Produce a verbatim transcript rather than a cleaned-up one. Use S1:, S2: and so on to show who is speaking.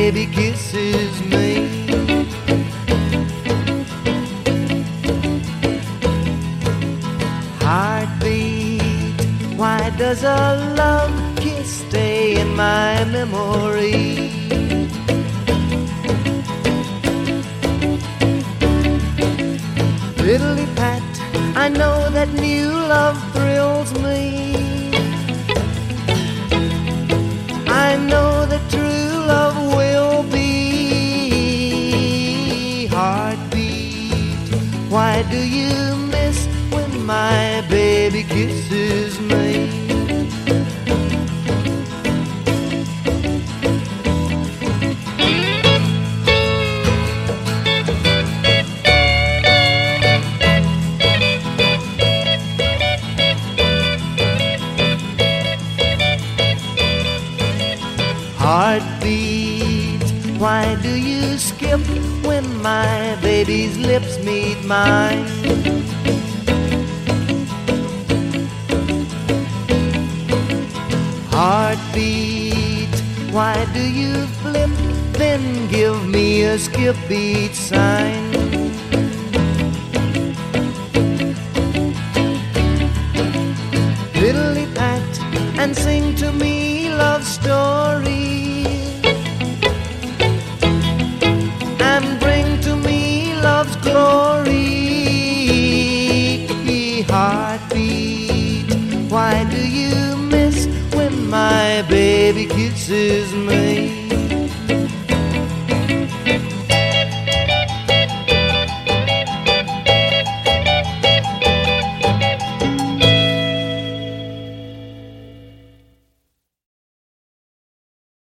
S1: baby kisses me. Heartbeat, why does a love kiss stay in my memory? Fiddly pat, I know that new love thrills me. I know that true love will be. Heartbeat, why do you miss when my baby kisses me? Heartbeat, why do you skip when my baby's lips meet mine? Heartbeat, why do you flip, then give me a skip beat sign? Fiddly pat, and sing to me love stories, and bring to me love's glory. Heartbeat, why do you miss when my baby kisses me?